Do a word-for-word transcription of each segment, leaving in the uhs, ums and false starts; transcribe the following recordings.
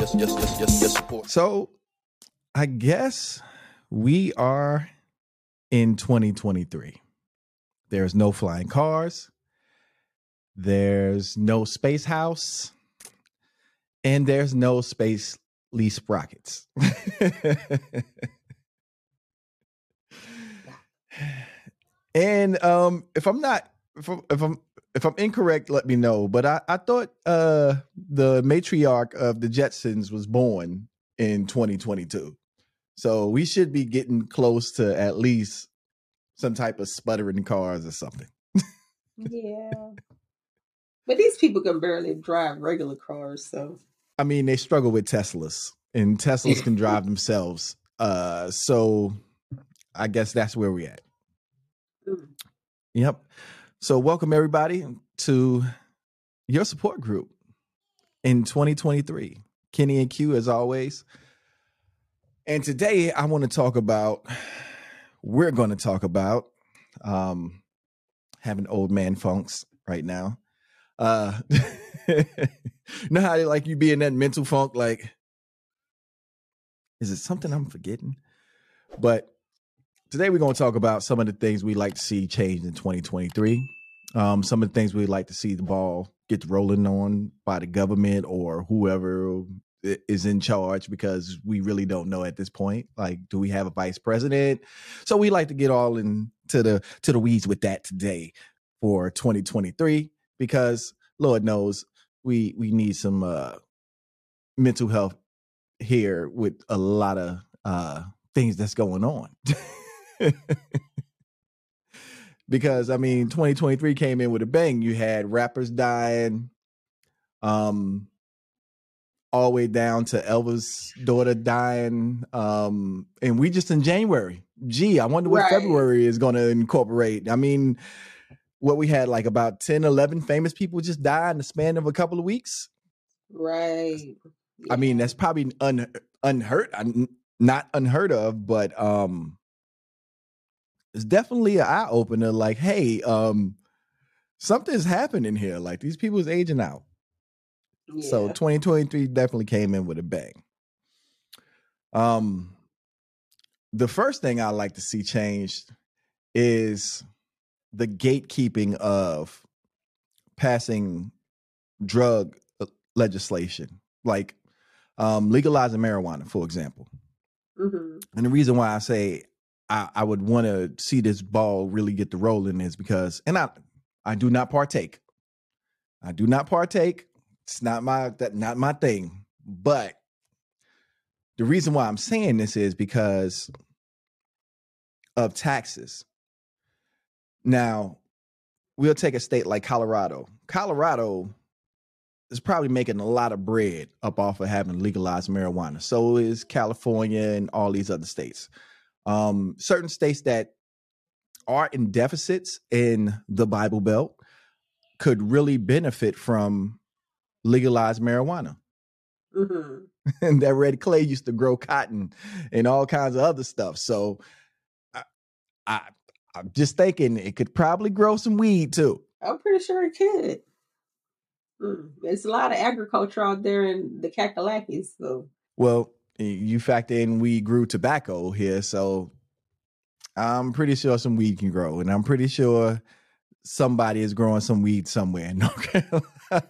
yes, yes, yes, yes, yes, support. So I guess we are in twenty twenty-three. There's no flying cars. There's no space house. And there's no space lease rockets. And um, if I'm not, if I'm, if I'm, if I'm incorrect, let me know. But I, I thought uh, the matriarch of the Jetsons was born in twenty twenty-two. So we should be getting close to at least some type of sputtering cars or something. Yeah. But these people can barely drive regular cars, so. I mean, they struggle with Teslas, and Teslas can drive themselves. Uh, so I guess that's where we're at. Mm. Yep. So welcome everybody to your support group in twenty twenty-three. Kenny and Q as always. And today I want to talk about, we're going to talk about um, having old man funks right now. Uh, you know how like you be in that mental funk, like, is it something I'm forgetting? But today we're going to talk about some of the things we like to see change in twenty twenty-three. Um, some of the things we'd like to see the ball get rolling on by the government or whoever is in charge, because we really don't know at this point. Like, do we have a vice president? So we like to get all into the to the weeds with that today for twenty twenty-three, because Lord knows we we need some uh, mental health here with a lot of uh, things that's going on. Because I mean, twenty twenty-three came in with a bang. You had rappers dying, um, all the way down to Elvis' daughter dying, um, and we just in January. Gee, I wonder what right. February is going to incorporate. I mean, what we had like about ten, eleven famous people just die in the span of a couple of weeks. Right. Yeah. I mean, that's probably un- unheard, not unheard of, but um, it's definitely an eye opener. Like, hey, um, something's happening here. Like, these people's aging out. Yeah. So twenty twenty-three definitely came in with a bang. Um, the first thing I like to see changed is the gatekeeping of passing drug legislation, like um, legalizing marijuana, for example. Mm-hmm. And the reason why I say I, I would want to see this ball really get the rolling is because, and I, I do not partake. I do not partake. It's not my that not my thing. But the reason why I'm saying this is because of taxes. Now, we'll take a state like Colorado. Colorado is probably making a lot of bread up off of having legalized marijuana. So is California and all these other states. Um, certain states that are in deficits in the Bible Belt could really benefit from legalized marijuana. Mm-hmm. And that Red Clay used to grow cotton and all kinds of other stuff. So I, I, I'm just thinking it could probably grow some weed too. I'm pretty sure it could. Mm. There's a lot of agriculture out there in the Kakalakis. So. Well, you factor in we grew tobacco here, so I'm pretty sure some weed can grow, and I'm pretty sure somebody is growing some weed somewhere in North Carolina.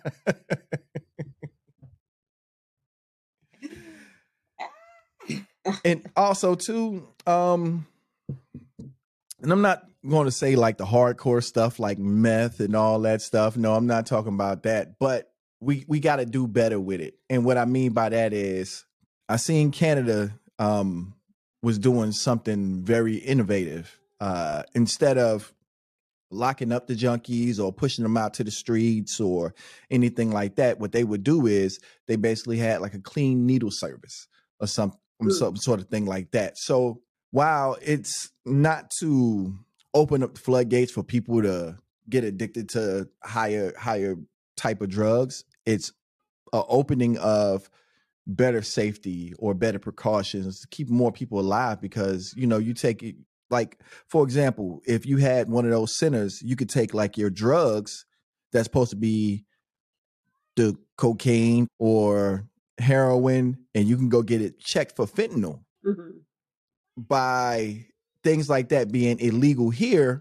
And also too, um, and I'm not going to say like the hardcore stuff like meth and all that stuff. No, I'm not talking about that, but we, we got to do better with it. And what I mean by that is I seen Canada um, was doing something very innovative. Uh, instead of locking up the junkies or pushing them out to the streets or anything like that, what they would do is they basically had like a clean needle service or some, mm. some sort of thing like that. So while it's not to open up the floodgates for people to get addicted to higher higher type of drugs, it's an opening of better safety or better precautions to keep more people alive. Because, you know, you take it, like, for example, if you had one of those centers, you could take like your drugs that's supposed to be the cocaine or heroin, and you can go get it checked for fentanyl. Mm-hmm. By things like that being illegal here,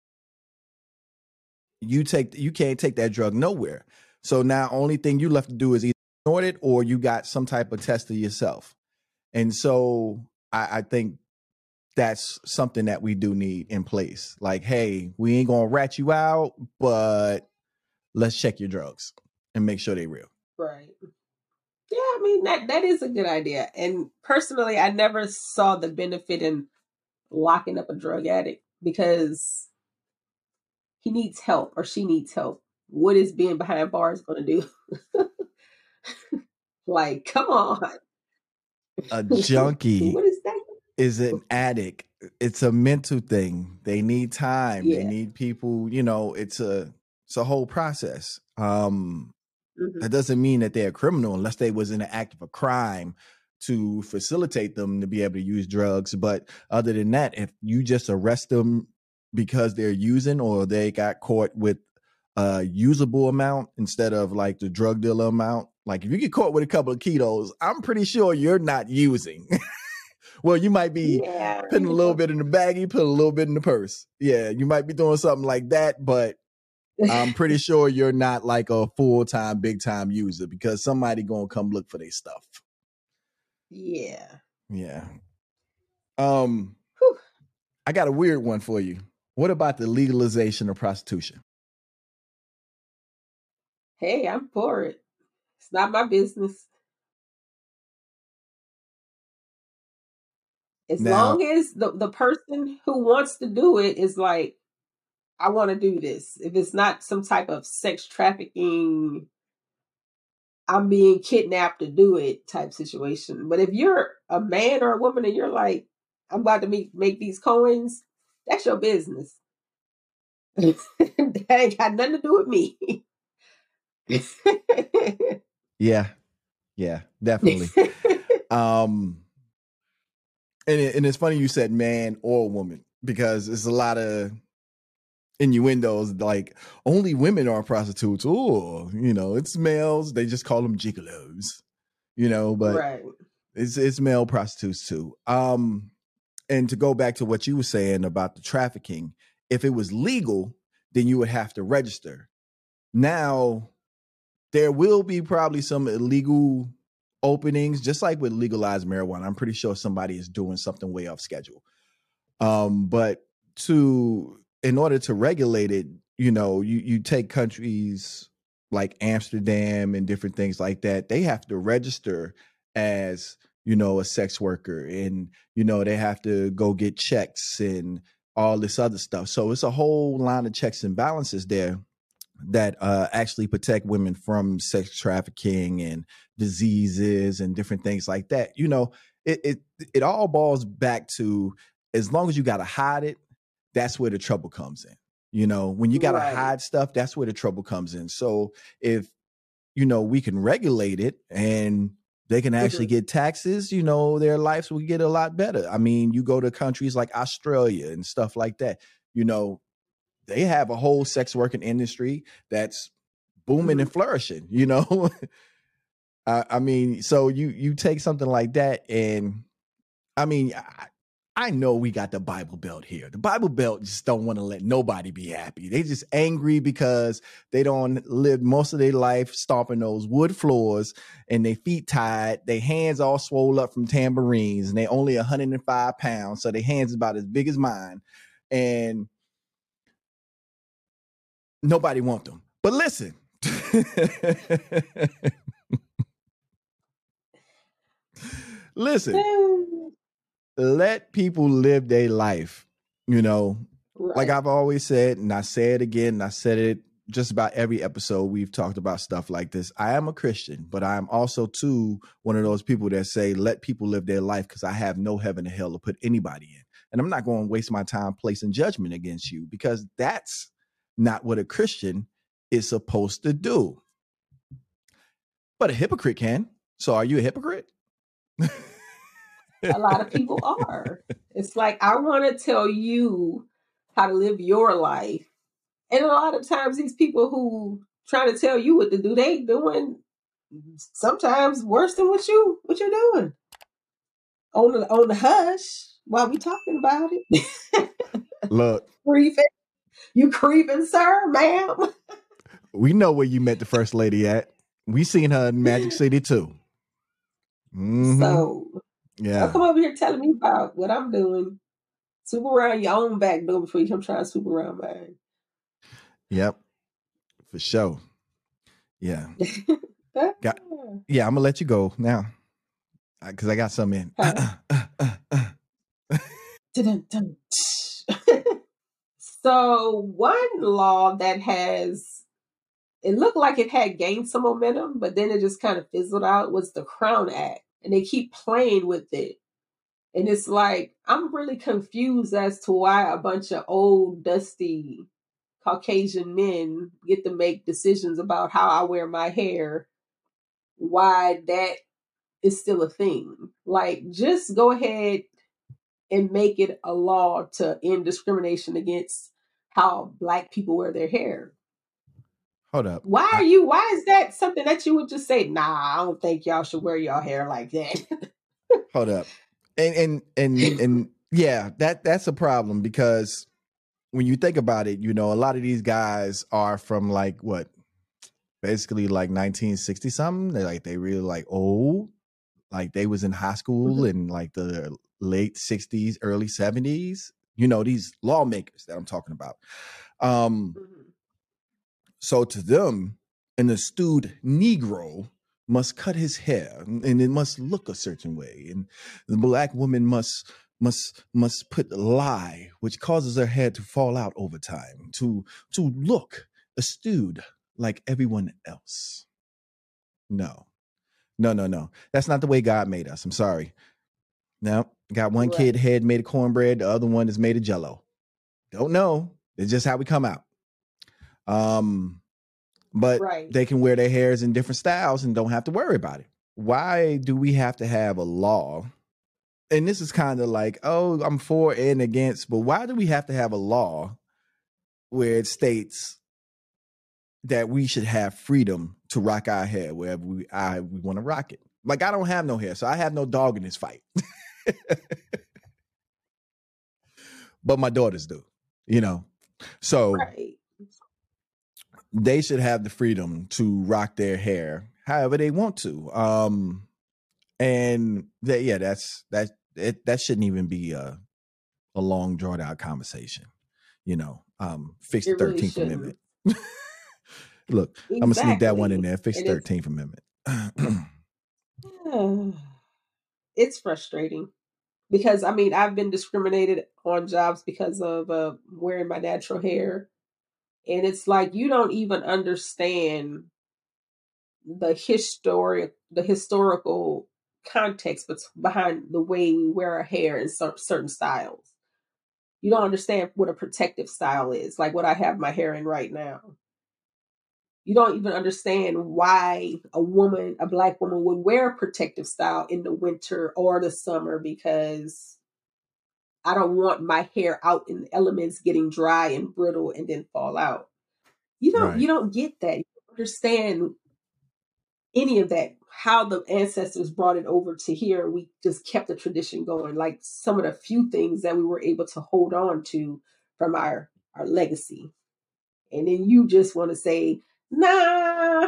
you take you can't take that drug nowhere. So now only thing you left to do is either ignore it or you got some type of tester yourself. And so I, I think that's something that we do need in place. Like, hey, we ain't gonna rat you out, but let's check your drugs and make sure they're real. Right. Yeah, I mean that that is a good idea. And personally, I never saw the benefit in locking up a drug addict because he needs help or she needs help. What is being behind bars going to do? Like, come on. A junkie What is that? is an addict. It's a mental thing. They need time. Yeah. They need people, you know, it's a it's a whole process. Um Mm-hmm. That doesn't mean that they're a criminal unless they was in an act of a crime to facilitate them to be able to use drugs. But other than that, if you just arrest them because they're using or they got caught with a usable amount instead of like the drug dealer amount, like if you get caught with a couple of kilos, I'm pretty sure you're not using. Well, you might be Yeah. putting a little bit in the baggie, put a little bit in the purse. Yeah, you might be doing something like that, but I'm pretty sure you're not like a full-time, big-time user because somebody gonna come look for their stuff. Yeah. Yeah. Um, Whew. I got a weird one for you. What about the legalization of prostitution? Hey, I'm for it. It's not my business. As Now, long as the, the person who wants to do it is like, I want to do this. If it's not some type of sex trafficking, I'm being kidnapped to do it type situation. But if you're a man or a woman and you're like, I'm about to make, make these coins, that's your business. That ain't got nothing to do with me. yeah, yeah, definitely. um, and it, and it's funny you said man or woman because there's a lot of innuendos like only women are prostitutes, or you know, it's males. They just call them gigolos, you know, but right. it's it's male prostitutes too. Um, and to go back to what you were saying about the trafficking, if it was legal, then you would have to register. Now, there will be probably some illegal openings, just like with legalized marijuana. I'm pretty sure somebody is doing something way off schedule. Um, but to in order to regulate it, you know, you you take countries like Amsterdam and different things like that. They have to register as, you know, a sex worker, and you know they have to go get checks and all this other stuff. So it's a whole line of checks and balances there that uh, actually protect women from sex trafficking and diseases and different things like that. You know, it it it all boils back to, as long as you got to hide it, that's where the trouble comes in. You know, when you got to Right. hide stuff, that's where the trouble comes in. So if, you know, we can regulate it and they can actually Mhm. get taxes, you know, their lives will get a lot better. I mean, you go to countries like Australia and stuff like that, you know, they have a whole sex working industry that's booming Mhm. and flourishing, you know. I, I mean, so you you take something like that, and I mean, I, I know we got the Bible Belt here. The Bible Belt just don't want to let nobody be happy. They just angry because they don't live most of their life stomping those wood floors and their feet tied, their hands all swole up from tambourines, and they only one hundred five pounds, so their hands about as big as mine, and nobody want them. But listen. Listen, let people live their life, you know. Right. Like I've always said, and I say it again, and I said it just about every episode we've talked about stuff like this. I am a Christian, but I am also too one of those people that say, let people live their life, because I have no heaven or hell to put anybody in. And I'm not going to waste my time placing judgment against you, because that's not what a Christian is supposed to do. But a hypocrite can. So are you a hypocrite? A lot of people are. It's like, I want to tell you how to live your life. And a lot of times these people who trying to tell you what to do, they doing sometimes worse than what you what you're doing on the on the hush while we talking about it. Look, Creeping, you creeping, sir, ma'am. we know where you met the first lady at. We seen her in Magic City too. Mm-hmm. So don't Yeah. come over here telling me about what I'm doing. Swoop around your own back door before you come try to swoop around mine. Yep. For sure. Yeah. Got. Yeah. I'm gonna let you go now because I got some in. Dun, dun. So one law that has it looked like it had gained some momentum, but then it just kind of fizzled out was the Crown Act. And they keep playing with it. And it's like, I'm really confused as to why a bunch of old, dusty Caucasian men get to make decisions about how I wear my hair, why that is still a thing. Like, just go ahead and make it a law to end discrimination against how Black people wear their hair. Hold up. Why are I, you? Why is that something that you would just say? Nah, I don't think y'all should wear your hair like that. hold up. And and and and yeah, that that's a problem because when you think about it, you know, a lot of these guys are from like what, basically like nineteen sixty something. They like they really like old, like they was in high school in like the late sixties, early seventies. You know, these lawmakers that I'm talking about. Um, Mhm. So to them, an astute Negro must cut his hair and it must look a certain way. And the Black woman must must must put lye, which causes her hair to fall out over time, to to look astute like everyone else. No. No, no, no. That's not the way God made us. I'm sorry. No, got one kid Right. head made of cornbread, the other one is made of jello. Don't know. It's just how we come out. Um but Right. they can wear their hairs in different styles and don't have to worry about it. Why do we have to have a law? And this is kind of like, oh, I'm for and against, but why do we have to have a law where it states that we should have freedom to rock our hair wherever we I we want to rock it? Like I don't have no hair, so I have no dog in this fight. But my daughters do, you know. So Right. they should have the freedom to rock their hair however they want to. Um, and that, yeah, that's that. It, that shouldn't even be a, a long drawn out conversation. You know, um, fix the It really thirteenth shouldn't. Amendment. Look, I'm gonna sneak that one in Exactly. there. Fix And the it's thirteenth Amendment. it's frustrating because I mean I've been discriminated on jobs because of uh, wearing my natural hair, and it's like you don't even understand the historic the historical context behind the way we wear our hair in certain styles. You don't understand what a protective style is, like what I have my hair in right now. You don't even understand why a woman, a Black woman, would wear a protective style in the winter or the summer because I don't want my hair out in the elements getting dry and brittle and then fall out. You don't Right. you don't get that. You don't understand any of that, how the ancestors brought it over to here. We just kept the tradition going, like some of the few things that we were able to hold on to from our our legacy. And then you just want to say, nah,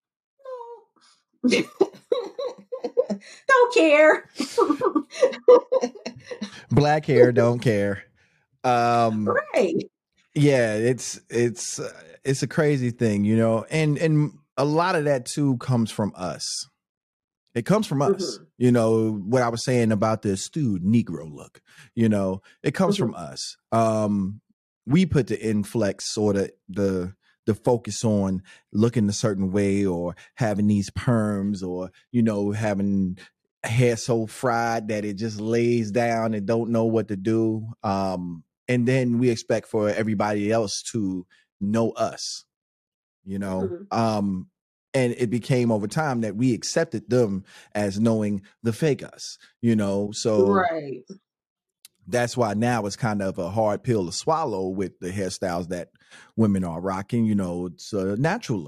no. Don't care. Black hair, don't care. Um, Right. yeah, it's it's uh, it's a crazy thing, you know, and and a lot of that too comes from us. It comes from us. Mm-hmm. You know, what I was saying about the stewed Negro look, you know, it comes Mm-hmm. from us. Um, we put the inflex or the the the focus on looking a certain way or having these perms or, you know, having hair so fried that it just lays down and don't know what to do. Um, and then we expect for everybody else to know us, you know. Mm-hmm. Um, and it became over time that we accepted them as knowing the fake us, you know. So Right. that's why now it's kind of a hard pill to swallow with the hairstyles that women are rocking. You know, it's a natural look.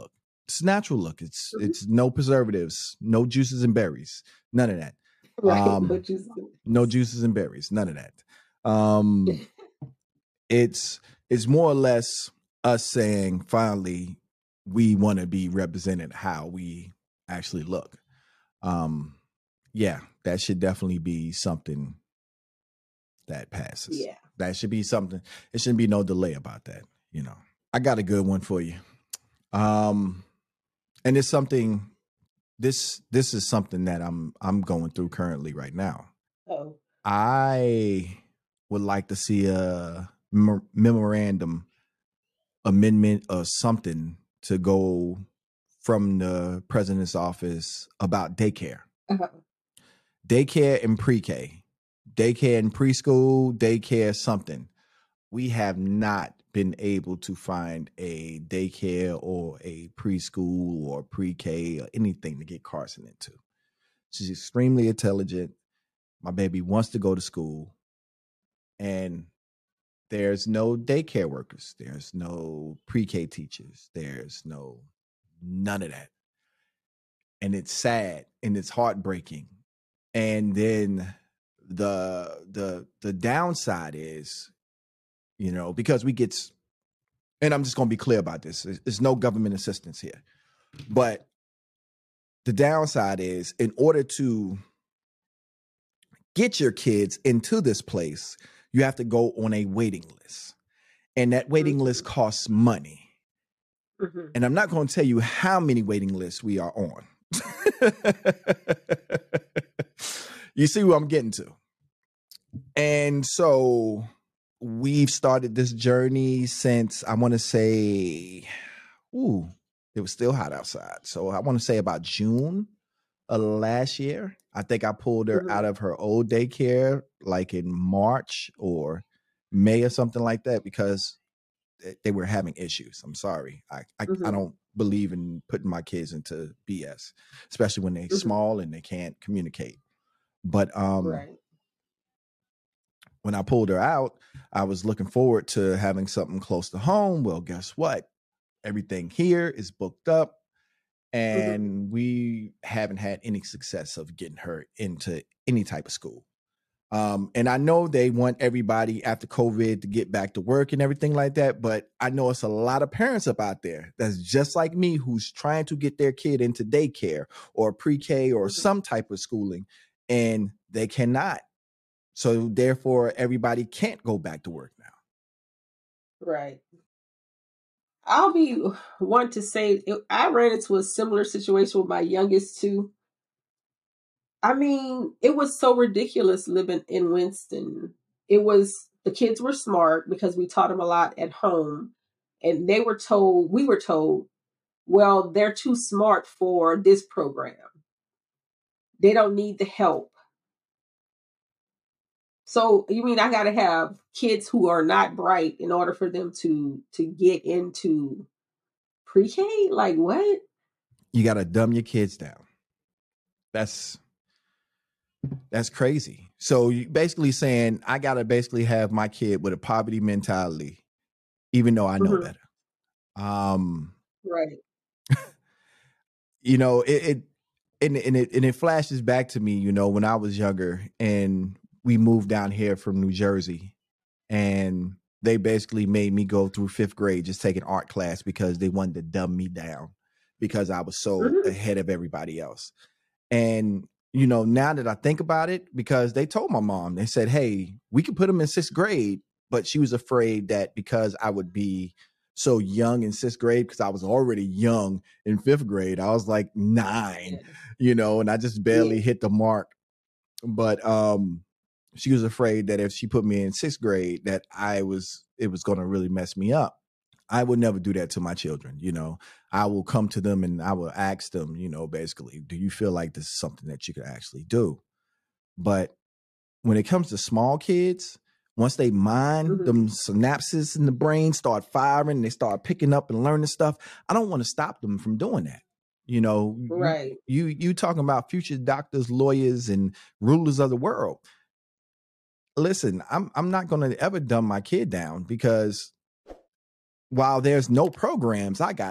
It's natural look. It's it's no preservatives, no juices and berries, none of that. Right. No Um, juices. no juices and berries, none of that. Um, it's it's more or less us saying finally we want to be represented how we actually look. Um, yeah, that should definitely be something that passes. Yeah. That should be something. It shouldn't be no delay about that. You know, I got a good one for you. Um, and it's something. This this is something that I'm I'm going through currently right now. Oh. I would like to see a mem- memorandum amendment or something to go from the president's office about daycare. Uh-huh. Daycare and pre-K. Daycare and preschool, daycare something. We have not been able to find a daycare or a preschool or pre-K or anything to get Carson into. She's extremely intelligent. My baby wants to go to school. And there's no daycare workers. There's no pre-K teachers. There's no none of that. And it's sad and it's heartbreaking. And then the the the downside is, you know, because we get, and I'm just going to be clear about this. There's, there's no government assistance here. But the downside is, in order to get your kids into this place, you have to go on a waiting list. And that waiting mm-hmm. list costs money. Mm-hmm. And I'm not going to tell you how many waiting lists we are on. You see who I'm getting to. And so we've started this journey since, I want to say, ooh, it was still hot outside. So I want to say about June of last year. I think I pulled her mm-hmm. out of her old daycare like in March or May or something like that, because they were having issues. I'm sorry. I I, mm-hmm. I don't believe in putting my kids into B S, especially when they're mm-hmm. small and they can't communicate. But um, right. when I pulled her out, I was looking forward to having something close to home. Well, guess what? Everything here is booked up, and mm-hmm. we haven't had any success of getting her into any type of school. Um, and I know they want everybody after COVID to get back to work and everything like that. But I know it's a lot of parents up out there that's just like me, who's trying to get their kid into daycare or pre-K or mm-hmm. some type of schooling, and they cannot. So therefore, everybody can't go back to work now. Right. I'll be one to say I ran into a similar situation with my youngest too. I mean, it was so ridiculous living in Winston. It was, the kids were smart because we taught them a lot at home. And they were told, we were told, well, they're too smart for this program. They don't need the help. So you mean I got to have kids who are not bright in order for them to to get into pre-K? Like what? You got to dumb your kids down. That's that's crazy. So you basically saying I got to basically have my kid with a poverty mentality, even though I know mm-hmm. better. Um, right. You know, it, it and, and it and it flashes back to me, you know, when I was younger and we moved down here from New Jersey, and they basically made me go through fifth grade just taking art class because they wanted to dumb me down because I was so mm-hmm. ahead of everybody else. And, you know, now that I think about it, because they told my mom, they said, hey, we could put him in sixth grade, but she was afraid that because I would be so young in sixth grade, because I was already young in fifth grade, I was like nine, you know, and I just barely yeah. hit the mark. But um, she was afraid that if she put me in sixth grade, that I was, it was going to really mess me up. I would never do that to my children. You know, I will come to them and I will ask them, you know, basically, do you feel like this is something that you could actually do? But when it comes to small kids, once they mind, mm-hmm. them synapses in the brain start firing, they start picking up and learning stuff. I don't want to stop them from doing that. You know, right. you, you, you talking about future doctors, lawyers, and rulers of the world. Listen, I'm, I'm not going to ever dumb my kid down, because while there's no programs, I got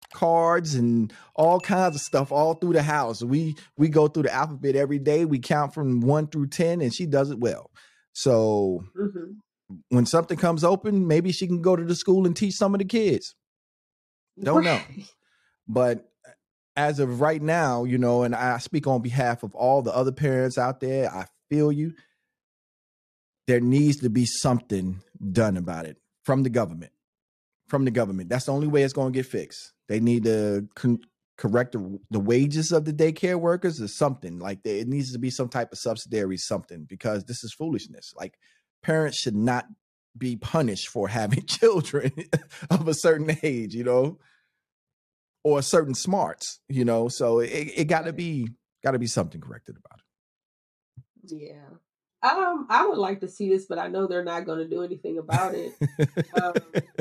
cards and all kinds of stuff all through the house. We we go through the alphabet every day. We count from one through ten, and she does it well. So mm-hmm. when something comes open, maybe she can go to the school and teach some of the kids. Don't know. But as of right now, you know, and I speak on behalf of all the other parents out there, I feel you. There needs to be something done about it from the government. From the government. That's the only way it's going to get fixed. They need to con- correct the, the wages of the daycare workers or something. Like they, it needs to be some type of subsidiary something, because this is foolishness. Like parents should not be punished for having children of a certain age, you know, or certain smarts, you know. So it, it got to be got to be something corrected about it. Yeah. Um, I would like to see this, but I know they're not going to do anything about it. um,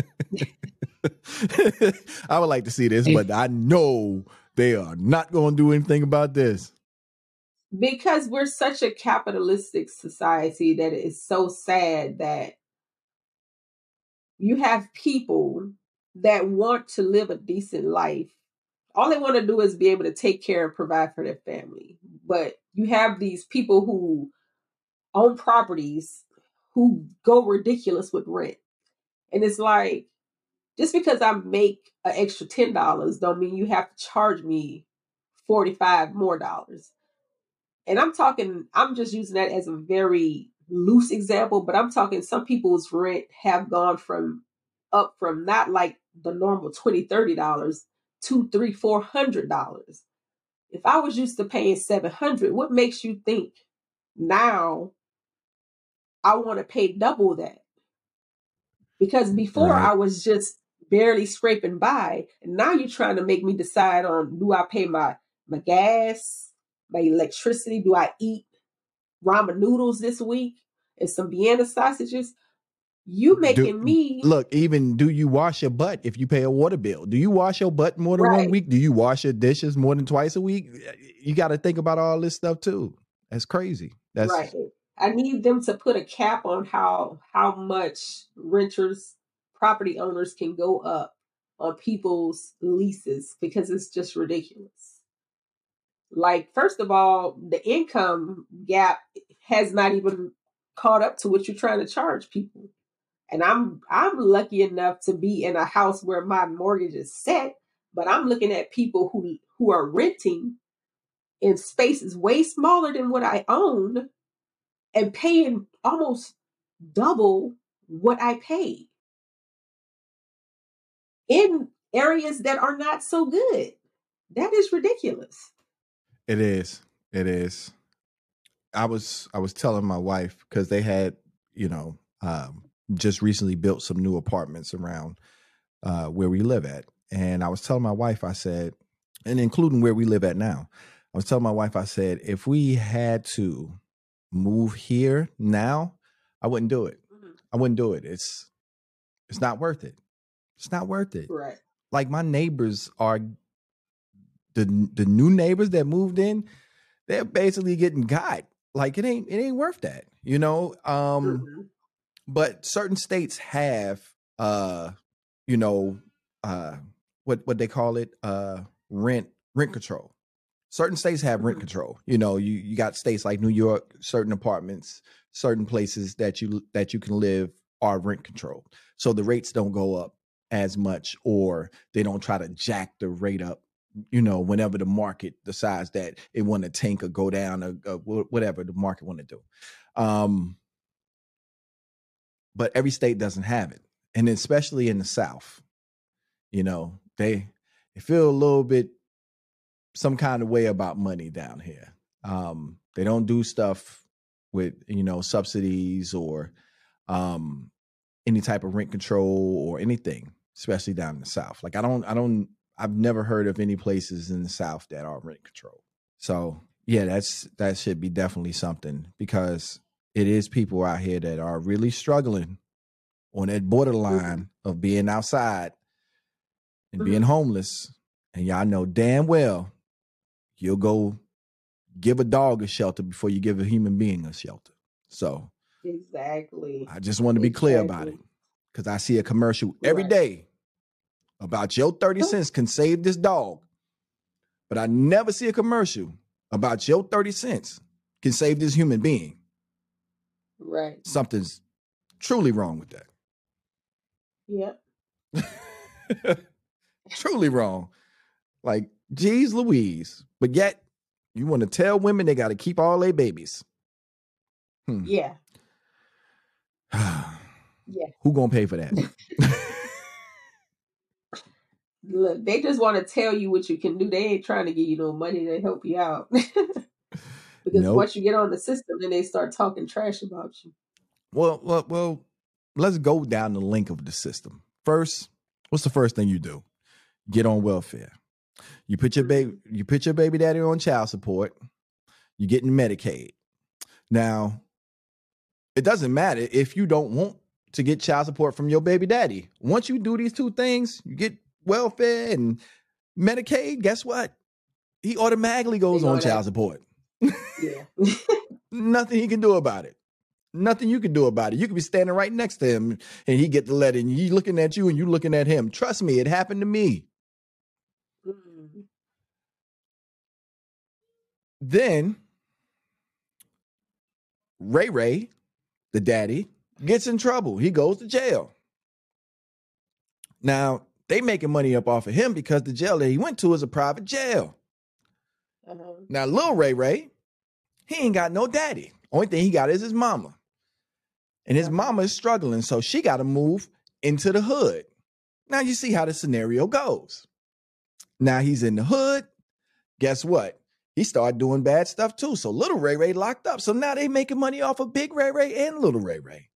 I would like to see this, but I know they are not going to do anything about this. Because we're such a capitalistic society that it is so sad that you have people that want to live a decent life. All they want to do is be able to take care and provide for their family. But you have these people who own properties who go ridiculous with rent. And it's like, just because I make an extra ten dollars don't mean you have to charge me forty-five more dollars. And I'm talking, I'm just using that as a very loose example, but I'm talking some people's rent have gone from up from not like the normal twenty dollars, thirty dollars to three, four hundred dollars. If I was used to paying seven hundred dollars, what makes you think now I want to pay double that? Because before right. I was just barely scraping by, and now you're trying to make me decide on, do I pay my, my gas, my electricity? Do I eat ramen noodles this week and some Vienna sausages? You making do, me look. Even do you wash your butt if you pay a water bill? Do you wash your butt more than right. one week? Do you wash your dishes more than twice a week? You got to think about all this stuff too. That's crazy. That's right. I need them to put a cap on how how much renters, property owners can go up on people's leases, because it's just ridiculous. Like, first of all, the income gap has not even caught up to what you're trying to charge people. And I'm I'm lucky enough to be in a house where my mortgage is set, but I'm looking at people who who are renting in spaces way smaller than what I own and paying almost double what I pay in areas that are not so good. That is ridiculous. It is. It is. I was I was telling my wife, because they had, you know, um, just recently built some new apartments around uh, where we live at. And I was telling my wife, I said, and including where we live at now, I was telling my wife, I said, if we had to move here now, I wouldn't do it. Mm-hmm. I wouldn't do it. It's it's not worth it. It's not worth it. Right. Like my neighbors are the the new neighbors that moved in, they're basically getting got. Like it ain't it ain't worth that, you know. Um, mm-hmm. But certain states have uh, you know, uh what what they call it, uh rent rent control. Certain states have rent control. You know, you, you got states like New York, certain apartments, certain places that you that you can live are rent controlled. So the rates don't go up as much, or they don't try to jack the rate up, you know, whenever the market decides that it want to tank or go down, or, or whatever the market want to do. Um, but every state doesn't have it. And especially in the South, you know, they, they feel a little bit some kind of way about money down here. Um, they don't do stuff with, you know, subsidies or um, any type of rent control or anything, especially down in the South. Like I don't, I don't, I've never heard of any places in the South that are rent control. So yeah, that's, that should be definitely something, because it is people out here that are really struggling on that borderline mm-hmm. of being outside and mm-hmm. being homeless. And y'all know damn well you'll go give a dog a shelter before you give a human being a shelter. So exactly. I just want to be exactly. clear about it, because I see a commercial every right. day about your thirty cents can save this dog. But I never see a commercial about your thirty cents can save this human being. Right. Something's truly wrong with that. Yep. Truly wrong. Like, geez Louise. But yet, you want to tell women they got to keep all their babies. Hmm. Yeah. Yeah. Who gonna pay for that? Look, they just want to tell you what you can do. They ain't trying to give you no money to help you out. Because nope. Once you get on the system, then they start talking trash about you. Well, well, well, let's go down the link of the system. First, what's the first thing you do? Get on welfare. You put your baby, you put your baby daddy on child support. You're getting Medicaid. Now, it doesn't matter if you don't want to get child support from your baby daddy. Once you do these two things, you get welfare and Medicaid, guess what? He automatically goes on child support. Yeah. Nothing he can do about it. Nothing you can do about it. You could be standing right next to him and he get the letter and he looking at you and you looking at him. Trust me, it happened to me. Mm. Then Ray Ray, the daddy, gets in trouble. He goes to jail. Now, they making money up off of him because the jail that he went to is a private jail. Uh-huh. Now, little Ray Ray, he ain't got no daddy. Only thing he got is his mama. And his mama is struggling, so she got to move into the hood. Now, you see how the scenario goes. Now, he's in the hood. Guess what? He started doing bad stuff, too. So, little Ray Ray locked up. So, now they making money off of big Ray Ray and little Ray Ray.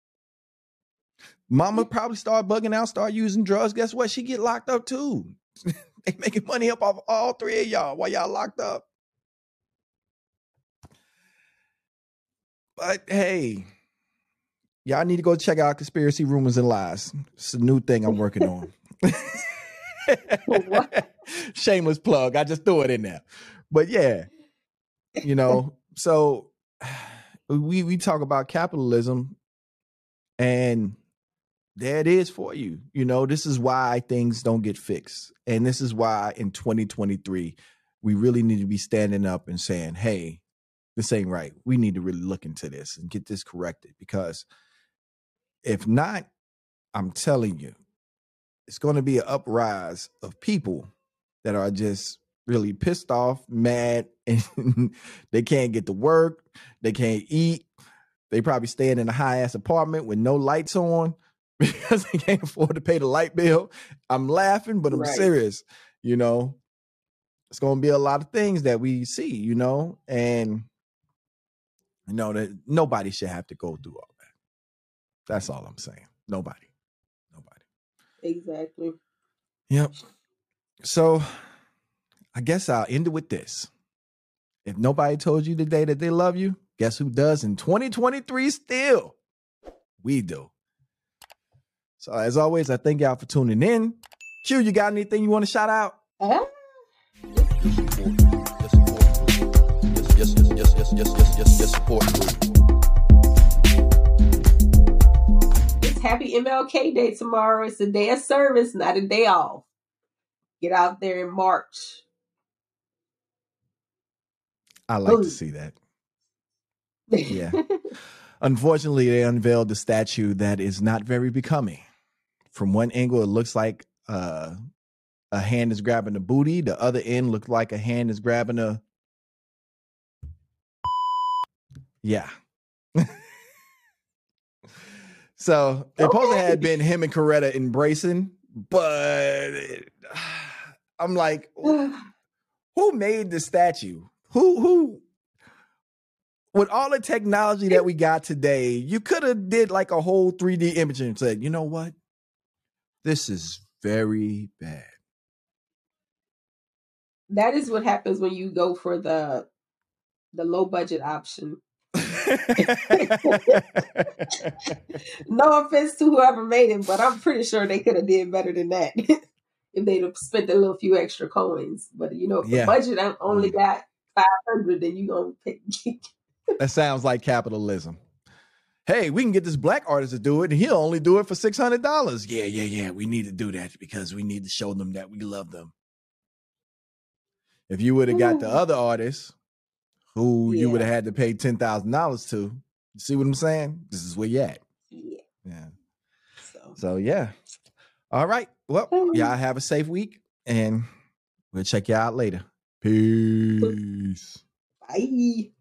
Mama probably started bugging out, start using drugs. Guess what? She get locked up, too. They making money up off all three of y'all while y'all locked up. But, hey... Y'all need to go check out Conspiracy Rumors and Lies. It's a new thing I'm working on. Shameless plug. I just threw it in there. But yeah, you know, so we, we talk about capitalism and there it is for you. You know, this is why things don't get fixed. And this is why in twenty twenty-three, we really need to be standing up and saying, hey, this ain't right. We need to really look into this and get this corrected because if not, I'm telling you, it's going to be an uprise of people that are just really pissed off, mad, and they can't get to work. They can't eat. They probably staying in a high-ass apartment with no lights on because they can't afford to pay the light bill. I'm laughing, but I'm right. serious. You know, it's going to be a lot of things that we see, you know, and, you know, that nobody should have to go through all that. That's all I'm saying. Nobody. Nobody. Exactly. Yep. So I guess I'll end it with this. If nobody told you today that they love you, guess who does in twenty twenty-three still? We do. So as always, I thank y'all for tuning in. Q, you got anything you want to shout out? Uh-huh. Yes, yes, yes, yes, yes, yes, yes, yes, yes, support. Happy M L K Day tomorrow. It's a day of service, not a day off. Get out there and march. I like Ooh. to see that. Yeah. Unfortunately, they unveiled the statue that is not very becoming. From one angle, it looks like uh, a hand is grabbing a booty. The other end looks like a hand is grabbing a... Yeah. So it okay. supposed to have been him and Coretta embracing, but I'm like, who made the statue? Who, who, with all the technology that we got today, you could have did like a whole three D image and said, you know what? This is very bad. That is what happens when you go for the, the low budget option. No offense to whoever made it, but I'm pretty sure they could have did better than that if they'd have spent a little few extra coins. But you know, if yeah. the budget only got five hundred, then you gonna pick. That sounds like capitalism. hey, we can get this black artist to do it, and he'll only do it for six hundred dollars. Yeah, yeah, yeah. We need to do that because we need to show them that we love them. If you would have got the other artists who Yeah. you would have had to pay ten thousand dollars to, you see what I'm saying? This is where you at. Yeah. Yeah. So, So, yeah. All right. Well, y'all have a safe week, and we'll check you out later. Peace. bye.